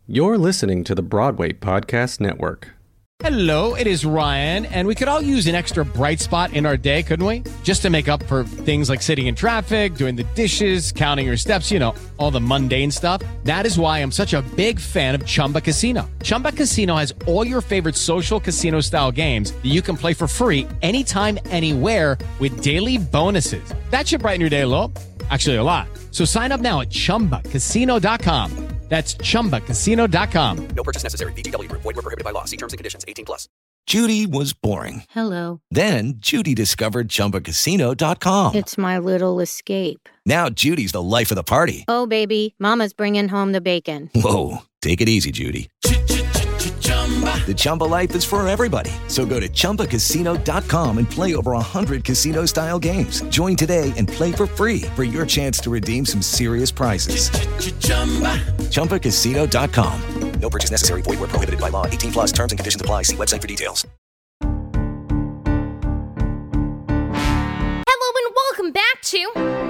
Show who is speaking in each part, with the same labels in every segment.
Speaker 1: You're listening to the Broadway Podcast Network.
Speaker 2: Hello, it is Ryan, and we could all use an extra bright spot in our day, couldn't we? Just to make up for things like sitting in traffic, doing the dishes, counting your steps, you know, all the mundane stuff. That is why I'm such a big fan of Chumba Casino. Chumba Casino has all your favorite social casino-style games that you can play for free anytime, anywhere with daily bonuses. That should brighten your day a little. Actually, a lot. So sign up now at ChumbaCasino.com. That's ChumbaCasino.com.
Speaker 3: No purchase necessary. VGW Group. Void where prohibited by law. See terms and conditions. 18+.
Speaker 4: Judy was boring.
Speaker 5: Hello.
Speaker 4: Then Judy discovered ChumbaCasino.com.
Speaker 5: It's my little escape.
Speaker 4: Now Judy's the life of the party.
Speaker 5: Oh, baby, mama's bringing home the bacon.
Speaker 4: Whoa, take it easy, Judy. The Chumba life is for everybody. So go to ChumbaCasino.com and play over 100 casino-style games. Join today and play for free for your chance to redeem some serious prizes. ChumbaCasino.com.
Speaker 3: No purchase necessary. Void where prohibited by law. 18+. Terms and conditions apply. See website for details.
Speaker 6: Hello and welcome back to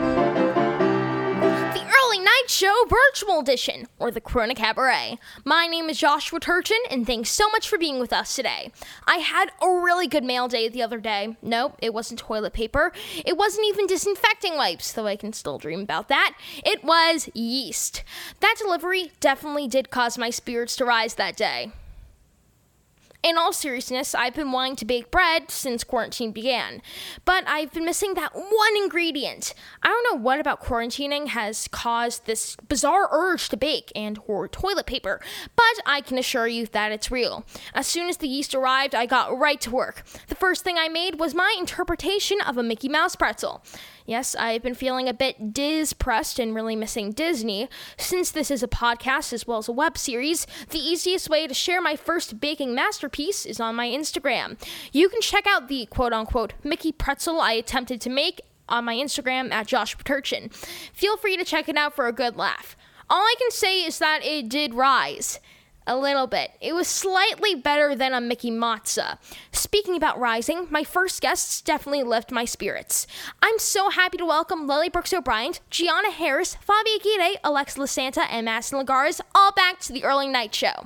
Speaker 6: the Early Night Show Virtual Edition, or the Corona Cabaret. My name is Joshua Turchin, and thanks so much for being with us today. I had a really good mail day the other day. Nope, it wasn't toilet paper. It wasn't even disinfecting wipes, though I can still dream about that. It was yeast. That delivery definitely did cause my spirits to rise that day. In all seriousness, I've been wanting to bake bread since quarantine began, but I've been missing that one ingredient. I don't know what about quarantining has caused this bizarre urge to bake and hoard toilet paper, but I can assure you that it's real. As soon as the yeast arrived, I got right to work. The first thing I made was my interpretation of a Mickey Mouse pretzel. Yes, I've been feeling a bit Diz-pressed and really missing Disney. Since this is a podcast as well as a web series, the easiest way to share my first baking masterpiece is on my Instagram. You can check out the quote-unquote Mickey pretzel I attempted to make on my Instagram at Joshua Turchin. Feel free to check it out for a good laugh. All I can say is that it did rise. A little bit. It was slightly better than a Mickey Matza. Speaking about rising, my first guests definitely lift my spirits. I'm so happy to welcome Lily Brooks O'Brien, Gianna Harris, Fabi Aguirre, Alexa LaSanta, and Madison Lagares all back to the Early Night Show.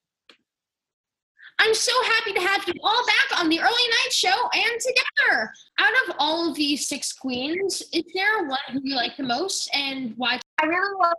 Speaker 6: I'm so happy to have you all back on the Early Night Show and together. Out of all of these six queens, is there one who you like the most and why?
Speaker 7: I really love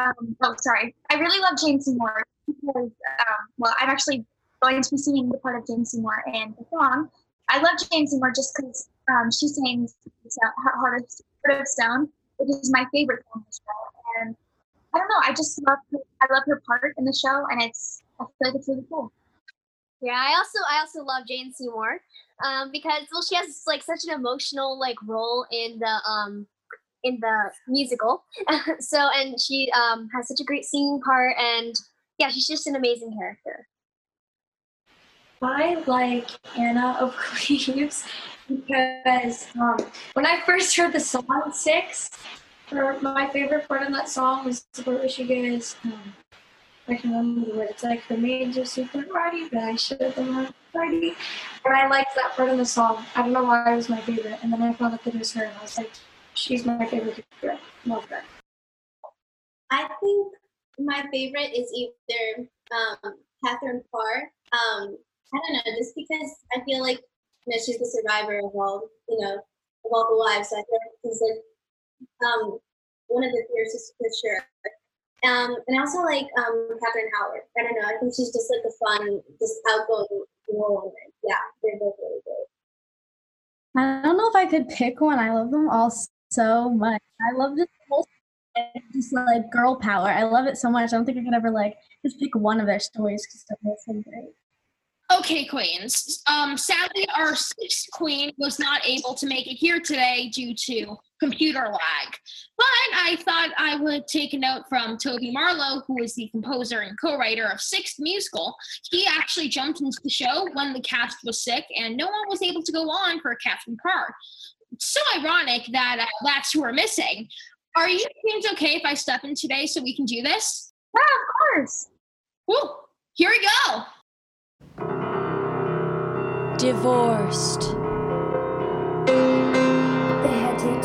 Speaker 7: Jane Seymour because, I'm actually going to be singing the part of Jane Seymour in the song. I love Jane Seymour just because she sings Heart of Stone, which is my favorite song in the show. And I don't know, I love her part in the show, and I feel like it's really cool.
Speaker 8: Yeah, I also love Jane Seymour because she has like such an emotional like role in the musical. And she has such a great singing part, and yeah, she's just an amazing character.
Speaker 9: I like Anna of Cleves because when I first heard the song 6, my favorite part of that song was the part where she goes, I can remember the words. It's like the maids are super party, but I should have been on party. And I liked that part of the song. I don't know why it was my favorite. And then I found out that it was her, and I was like, she's my favorite character. Love her.
Speaker 10: I think my favorite is either Catherine Parr. I don't know, just because I feel like she's the survivor of all the wives. So I feel like she's like one of the fiercest for sure. And I also like Catherine Howard. I don't know. I think she's just like a fun, just outgoing woman. Yeah, they're both really good.
Speaker 11: I don't know if I could pick one. I love them all so much. I love this whole just like girl power. I love it so much. I don't think I could ever like just pick one of their stories because they're so great.
Speaker 6: Okay, queens. Sadly, our sixth queen was not able to make it here today due to computer lag. But I thought I would take a note from Toby Marlowe, who is the composer and co-writer of Sixth Musical. He actually jumped into the show when the cast was sick, and no one was able to go on for Catherine Parr. It's so ironic that that's who we're missing. Are you queens okay if I step in today so we can do this?
Speaker 7: Yeah, of course.
Speaker 6: Woo! Here we go.
Speaker 12: Divorced.
Speaker 13: Beheaded.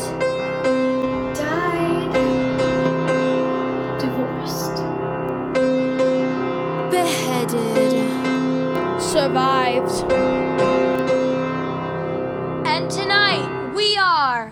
Speaker 13: Died. Divorced.
Speaker 12: beheaded,
Speaker 6: survived.
Speaker 12: And tonight we are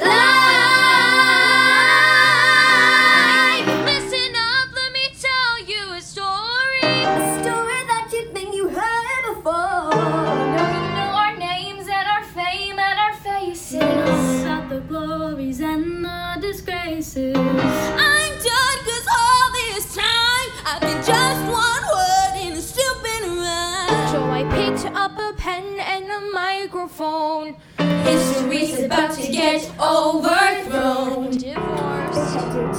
Speaker 13: Live!
Speaker 12: Listen up, let me tell you a story.
Speaker 13: A story that you think you heard before.
Speaker 9: You know our names and our fame and our faces. About the glories and the disgraces.
Speaker 13: I'm done 'cause all this time I've been just one word in a stupid rhyme.
Speaker 6: So I picked up a pen and a microphone.
Speaker 13: History's about to get overthrown.
Speaker 6: Divorced,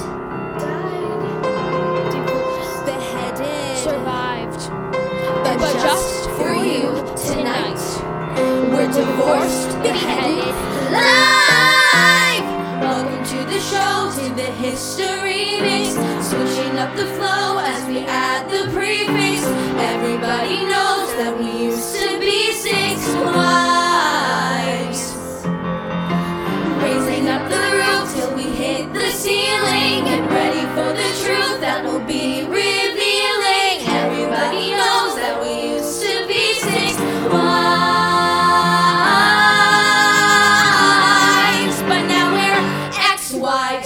Speaker 12: beheaded,
Speaker 6: survived.
Speaker 13: But just for you tonight, we're divorced, beheaded, live. Welcome to the show, to the history mix. Switching up the flow as we add the prefix. Everybody knows that we used to be 6 wives. Raising up the roof till we hit the ceiling. Get ready for the truth that will be revealing. Everybody knows that we used to be 6 wives, but now we're ex-wives.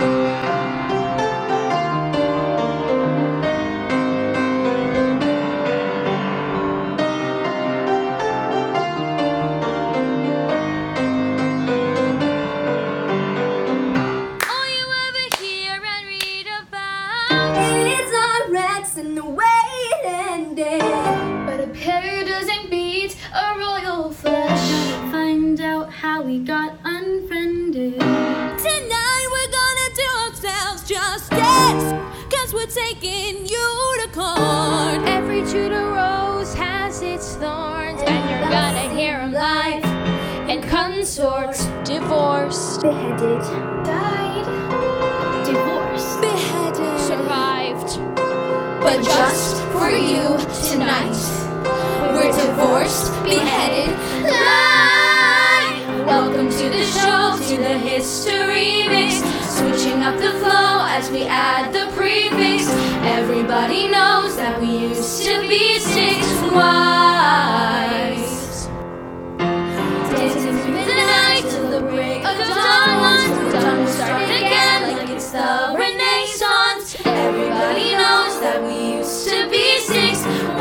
Speaker 12: all you ever hear and read about.
Speaker 13: It's our ex and the way it ended.
Speaker 9: But a pair doesn't beat a royal flush. Find out how we got unfriended.
Speaker 13: Tonight we're gonna do ourselves justice, 'cause we're taking you to court.
Speaker 6: Every Tudor rose has its thorns, and you're gonna hear 'em live. And consorts,
Speaker 12: Divorced,
Speaker 9: Beheaded, died, divorced,
Speaker 12: beheaded,
Speaker 6: survived.
Speaker 13: But just for you tonight, we're divorced, beheaded, live. Welcome to the show, to the history mix. Switching up the flow as we add the prefix. Everybody knows that we used to be 6 wives. Dancing through the night till the break of dawn. Dawn will start again like it's the Renaissance. Everybody knows that we used to be 6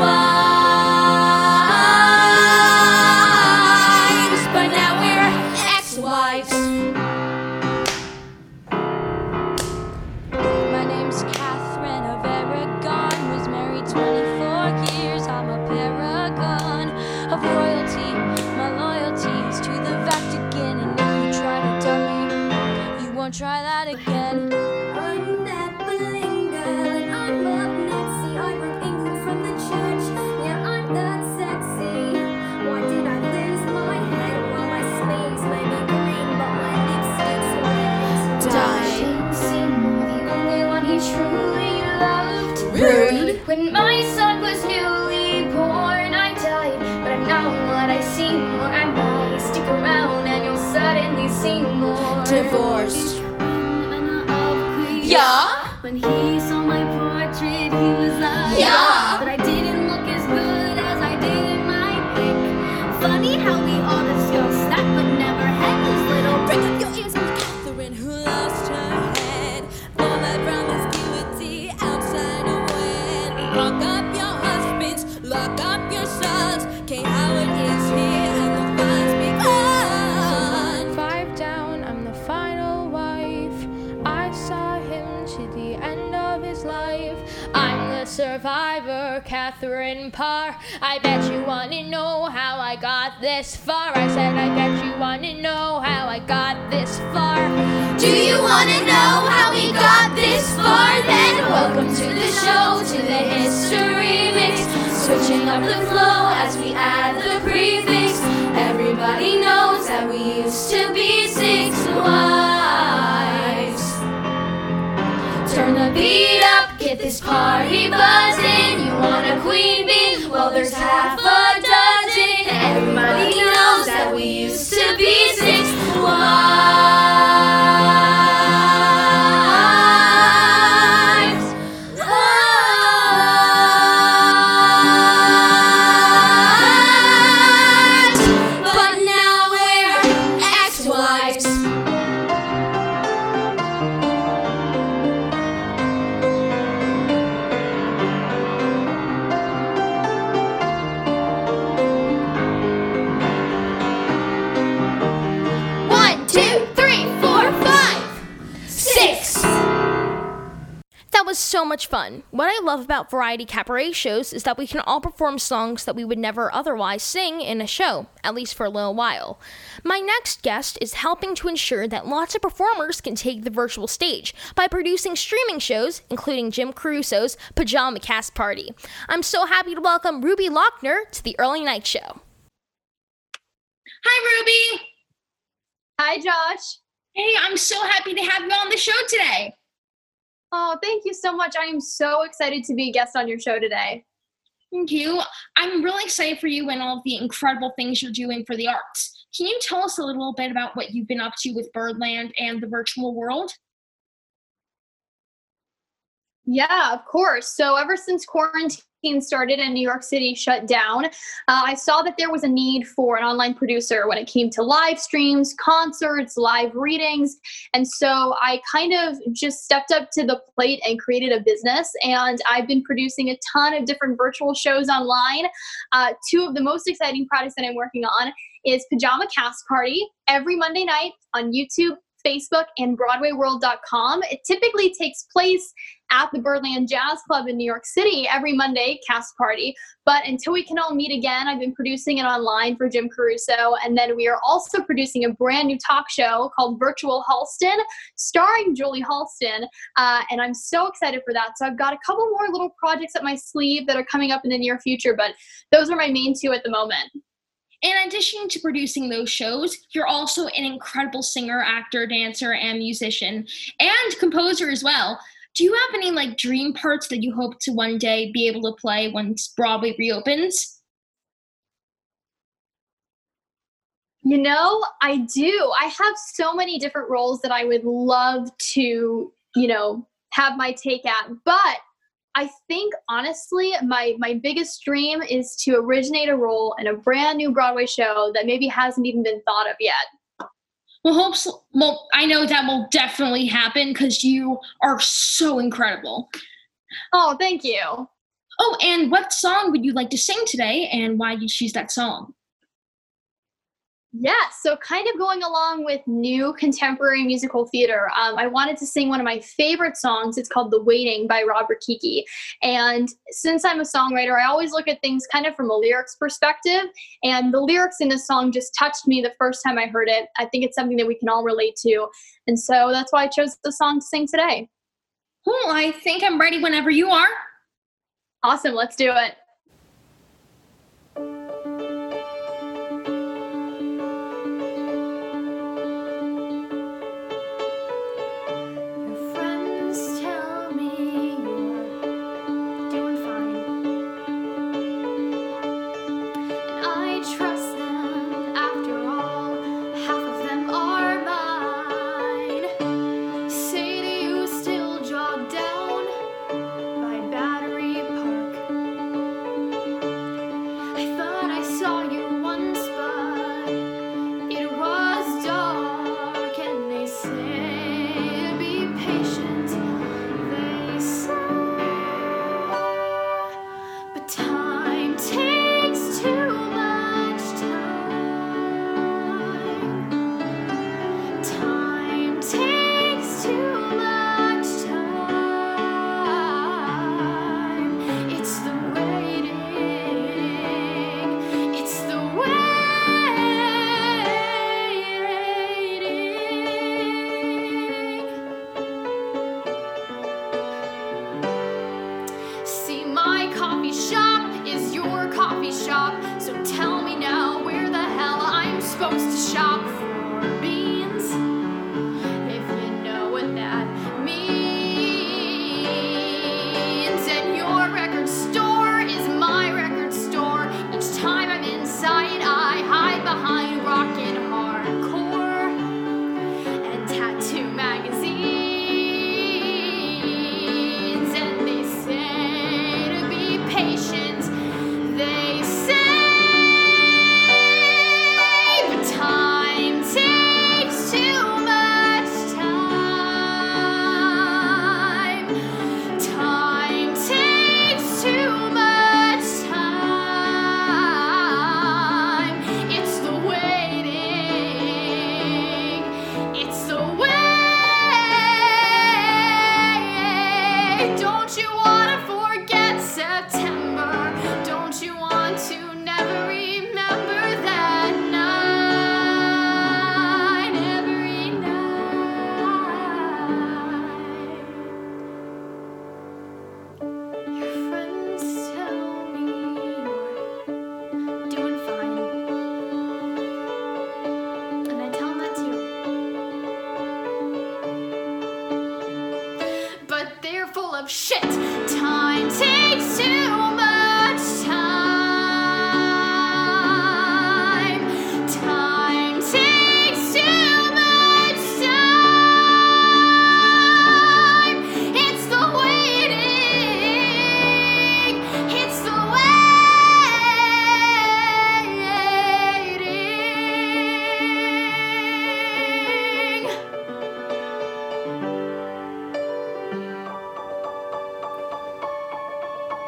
Speaker 13: wives, but now we're ex-wives.
Speaker 12: My name's Catherine of Aragon. Was married 24 years. I'm a paragon of royalty. My loyalty is to the Vatican. And if you try to tell me, you won't try that again.
Speaker 13: I'm that Belinda, and I'm up Nancy. I wrote England from the church. Yeah, I'm that sexy. Why did I lose my head? Well, my sleeves may be green, but my lipstick's red.
Speaker 9: Jane Seymour, the only one he truly loved.
Speaker 13: Rude.
Speaker 9: When my son was newly born, I died. But I know what I see more. I might stick around and you'll suddenly see more.
Speaker 13: Divorced.
Speaker 9: Yeah. When he saw my portrait, he was like,
Speaker 13: Yeah.
Speaker 9: But I didn't look as good as I did in my pic. Funny how we all discussed that, but never had this little
Speaker 13: Break up your ears with Catherine who lost her head. All that promiscuity outside of wed. Lock up your husbands, lock up your sons. Kay Howard is here and the fun's begun.
Speaker 6: 5 down, I'm the final wife. I saw him to the end of his life. I'm the survivor, Catherine Parr. I bet you wanna know how I got this far. I said I bet you wanna know how I got this far.
Speaker 13: Do you wanna know how we got this far? Then welcome to the show, to the history mix. Switching up the flow as we add the prefix. Everybody knows that we used to be 6 wives. Turn the beat up, get this party buzzing. You want a queen bee? Well, there's half a dozen. Everybody knows that we used to be 6 wives.
Speaker 6: much fun. What I love about variety cabaret shows is that we can all perform songs that we would never otherwise sing in a show, at least for a little while. My next guest is helping to ensure that lots of performers can take the virtual stage by producing streaming shows, including Jim Caruso's Pajama Cast Party. I'm so happy to welcome Ruby Lochner to the Early Night Show.
Speaker 14: Hi, Ruby.
Speaker 15: Hi, Josh.
Speaker 14: Hey, I'm so happy to have you on the show today.
Speaker 15: Oh, thank you so much. I am so excited to be a guest on your show today.
Speaker 14: Thank you. I'm really excited for you and all of the incredible things you're doing for the arts. Can you tell us a little bit about what you've been up to with Birdland and the virtual world?
Speaker 15: Yeah, of course. So ever since quarantine started and New York City shut down, I saw that there was a need for an online producer when it came to live streams, concerts, live readings. And so I kind of just stepped up to the plate and created a business. And I've been producing a ton of different virtual shows online. Two of the most exciting projects that I'm working on is Pajama Cast Party every Monday night on YouTube, Facebook, and BroadwayWorld.com. It typically takes place at the Birdland Jazz Club in New York City every Monday, cast party. But until we can all meet again, I've been producing it online for Jim Caruso. And then we are also producing a brand new talk show called Virtual Halston, starring Julie Halston. And I'm so excited for that. So I've got a couple more little projects up my sleeve that are coming up in the near future, but those are my main two at the moment.
Speaker 14: In addition to producing those shows, you're also an incredible singer, actor, dancer, and musician, and composer as well. Do you have any dream parts that you hope to one day be able to play once Broadway reopens?
Speaker 15: You know, I do. I have so many different roles that I would love to, have my take at. But I think, honestly, my biggest dream is to originate a role in a brand new Broadway show that maybe hasn't even been thought of yet.
Speaker 14: Well, I know that will definitely happen because you are so incredible.
Speaker 15: Oh, thank you.
Speaker 14: Oh, and what song would you like to sing today, and why did you choose that song?
Speaker 15: Yeah, so kind of going along with new contemporary musical theater, I wanted to sing one of my favorite songs. It's called The Waiting by Robert Kiki. And since I'm a songwriter, I always look at things kind of from a lyrics perspective. And the lyrics in this song just touched me the first time I heard it. I think it's something that we can all relate to. And so that's why I chose the song to sing today.
Speaker 14: Cool, I think I'm ready whenever you are.
Speaker 15: Awesome, let's do it.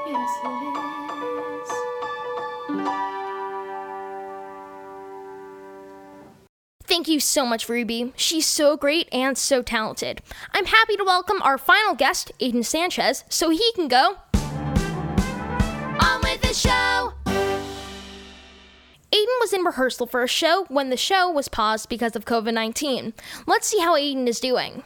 Speaker 13: Yes, it is.
Speaker 6: Thank you so much, Ruby. She's so great and so talented. I'm happy to welcome our final guest, Aiden Sanchez, so he can go on with the show. Aiden was in rehearsal for a show when the show was paused because of COVID-19. Let's see how Aiden is doing.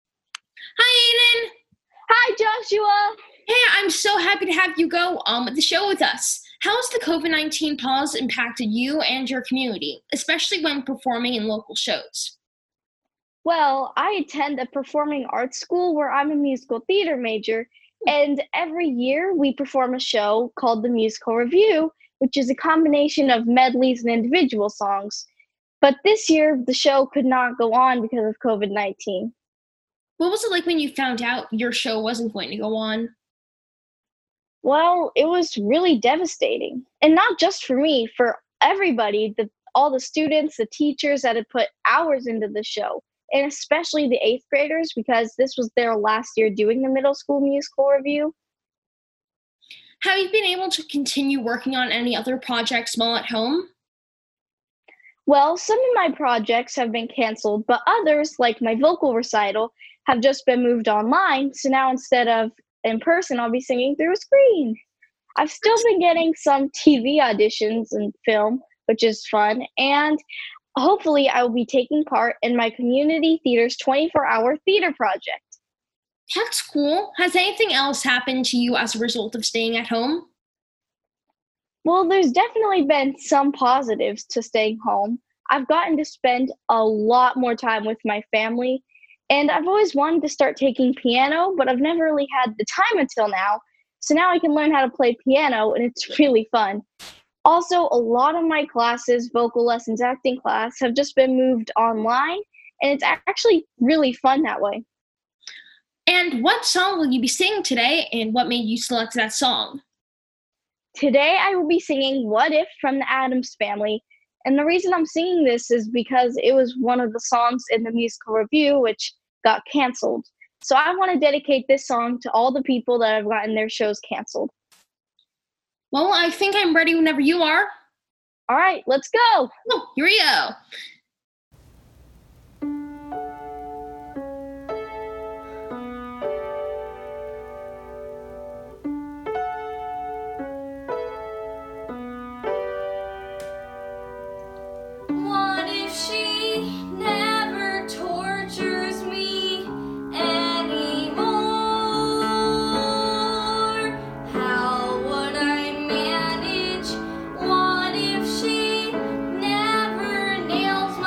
Speaker 14: Hi, Aiden.
Speaker 16: Hi, Joshua.
Speaker 14: Hey, I'm so happy to have you go on with the show with us. How has the COVID-19 pause impacted you and your community, especially when performing in local shows?
Speaker 16: Well, I attend a performing arts school where I'm a musical theater major, and every year we perform a show called the Musical Review, which is a combination of medleys and individual songs. But this year, the show could not go on because of COVID-19.
Speaker 14: What was it like when you found out your show wasn't going to go on?
Speaker 16: Well, it was really devastating. And not just for me, for everybody, all the students, the teachers that had put hours into the show, and especially the 8th graders, because this was their last year doing the middle school musical review.
Speaker 14: Have you been able to continue working on any other projects while at home?
Speaker 16: Well, some of my projects have been canceled, but others, like my vocal recital, have just been moved online. So now instead of in person, I'll be singing through a screen. I've still been getting some TV auditions and film, which is fun. And hopefully I will be taking part in my community theater's 24-hour theater project.
Speaker 14: That's cool. Has anything else happened to you as a result of staying at home?
Speaker 16: Well, there's definitely been some positives to staying home. I've gotten to spend a lot more time with my family, and I've always wanted to start taking piano, but I've never really had the time until now. So now I can learn how to play piano, and it's really fun. Also, a lot of my classes, vocal lessons, acting class, have just been moved online, and it's actually really fun that way.
Speaker 14: And what song will you be singing today, and what made you select that song?
Speaker 16: Today I will be singing What If from the Addams Family. And the reason I'm singing this is because it was one of the songs in the musical review, which got canceled. So I want to dedicate this song to all the people that have gotten their shows canceled.
Speaker 14: Well, I think I'm ready whenever you are.
Speaker 16: All right, let's go.
Speaker 14: Oh, here we go.
Speaker 13: What if she never tortures me anymore? How would I manage? What if she never nails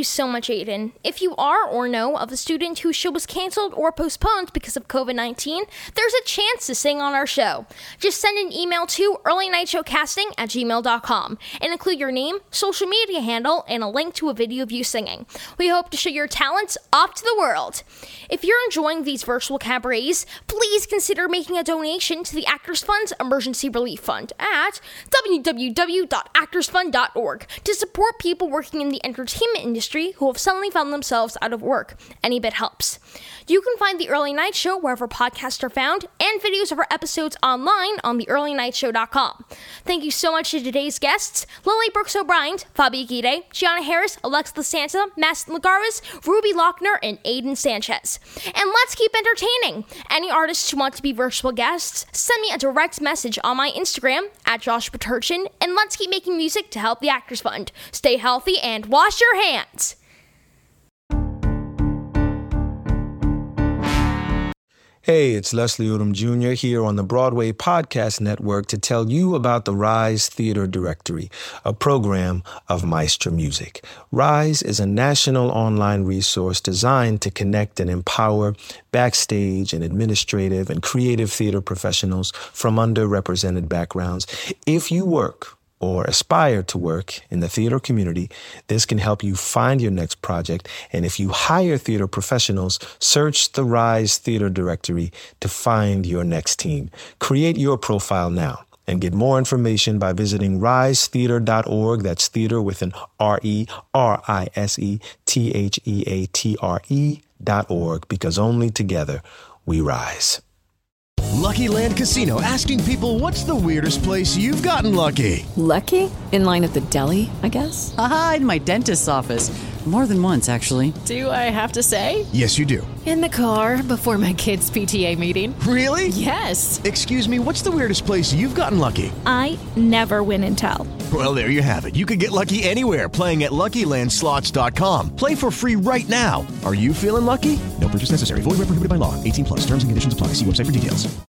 Speaker 6: you so much, Aiden. If you are or know of a student whose show was canceled or postponed because of COVID-19, there's a chance to sing on our show. Just send an email to earlynightshowcasting@gmail.com and include your name, social media handle, and a link to a video of you singing. We hope to show your talents off to the world. If you're enjoying these virtual cabarets, please consider making a donation to the Actors Fund's Emergency Relief Fund at www.actorsfund.org to support people working in the entertainment industry who have suddenly found themselves out of work. Any bit helps. You can find The Early Night Show wherever podcasts are found and videos of our episodes online on theearlynightshow.com. Thank you so much to today's guests, Lily Brooks O'Brien, Fabi Aguirre, Gianna Harris, Alexa LaSanta, Mass Lagares, Ruby Lochner, and Aiden Sanchez. And let's keep entertaining. Any artists who want to be virtual guests, send me a direct message on my Instagram @JoshPeturchin, and let's keep making music to help the Actors Fund. Stay healthy and wash your hands.
Speaker 17: Hey, it's Leslie Odom Jr. here on the Broadway Podcast Network to tell you about the Rise Theater Directory, a program of Maestro Music. Rise is a national online resource designed to connect and empower backstage and administrative and creative theater professionals from underrepresented backgrounds. If you work or aspire to work in the theater community, this can help you find your next project. And if you hire theater professionals, search the Rise Theater Directory to find your next team. Create your profile now and get more information by visiting risetheater.org. That's theater with an RERISETHEATRE.org, because only together we rise.
Speaker 18: Lucky Land Casino, asking people, what's the weirdest place you've gotten lucky?
Speaker 19: Lucky? In line at the deli, I guess?
Speaker 20: Aha, in my dentist's office. More than once, actually.
Speaker 19: Do I have to say?
Speaker 18: Yes, you do.
Speaker 19: In the car before my kids' PTA meeting.
Speaker 18: Really?
Speaker 19: Yes.
Speaker 18: Excuse me, what's the weirdest place you've gotten lucky?
Speaker 21: I never win and tell.
Speaker 18: Well, there you have it. You can get lucky anywhere, playing at LuckyLandSlots.com. Play for free right now. Are you feeling lucky? No purchase necessary. Void where prohibited by law. 18+. Terms and conditions apply. See website for details.